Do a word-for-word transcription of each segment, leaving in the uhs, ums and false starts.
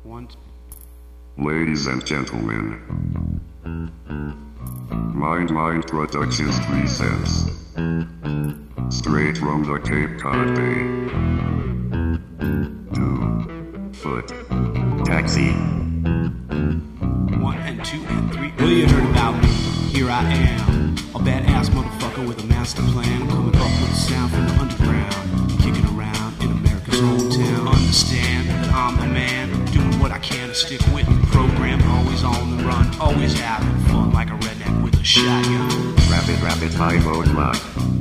One. Ladies and gentlemen, Mind Mind Productions presents straight from the Cape Cod Bay. Two Foot Taxi. One and two and three. Well, you heard about me. Here I am, a badass motherfucker with a master plan. Coming up with a sound from the underground, kicking around in America's hometown. Understand that I'm the man, doing what I can to stick with the program. Always on the run, always having fun like a redneck with a shotgun. Rapid, rapid, high mode lock.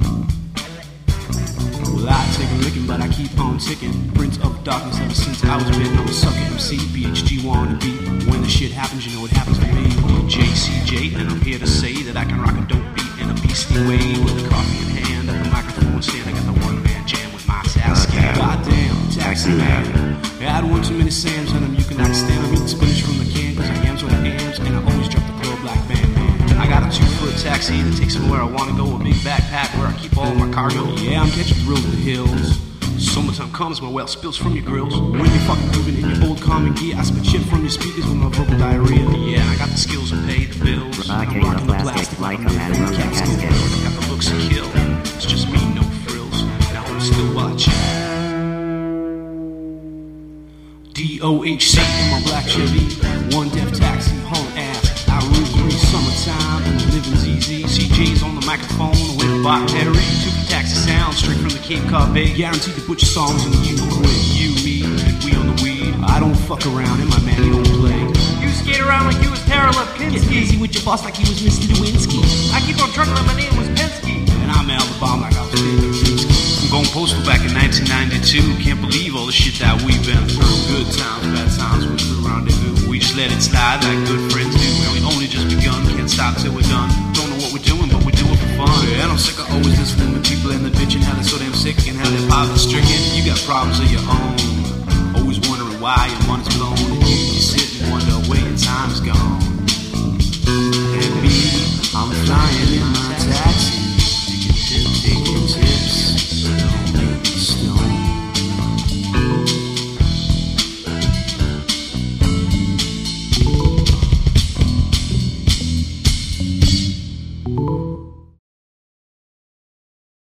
Well, I take a licking, but I keep on ticking. Prince of darkness ever since I was bitten. I'm a sucker M C, B H G wannabe. When the shit happens, you know it happens to me. J C J, and I'm here to say that I can rock a dope beat in a beastie way. With a coffee in hand at the microphone stand, I got the one-man jam with my sass. Goddamn, taxi man. I had one too many Sams in them, you can understand. I'm eating spinach from the can, cause I am's what I am's, and I always drop the club black band man. I got a two-foot taxi that takes me where I wanna go, a big backpack where I keep all my cargo. Yeah, I'm catching thrills in the hills. Summertime comes, my well spills from your grills. When you're fucking moving in your old common gear, I spit shit from your speakers with my verbal diarrhea. Yeah, I got the skills to pay the bills. Rocking the plastic like a man from the casket. Got the looks to kill. It's just me, no frills. Now I'm still watching. D O H C in my black Chevy. One deaf taxi, haul ass. I rule through summertime and the living's easy. C J's on the microphone with a bot battery. Two taxi sound straight from the Cape Cod Bay. Guaranteed to put your songs in the you quick. You, me, and we on the weed. I don't fuck around and my man, he don't play. You skate around like you was Tara Lipinski. Get busy with your boss like he was Mister Lewinsky. I keep on trucking like my name was Penske. And I'm Al the Bomb like I was David Finsky. I'm going postal back in nineteen ninety-two. Can't believe all the shit that we've been through. Good times, bad times, we flew rendezvous. We just let it slide like good friends do. And we only just begun, can't stop till we're done. Don't know what we're doing, but we do it for fun. Yeah, and I'm sick of always listening to people in the bitch and how they're so damn sick and how they're poverty stricken. You got problems of your own. Always wondering why your money's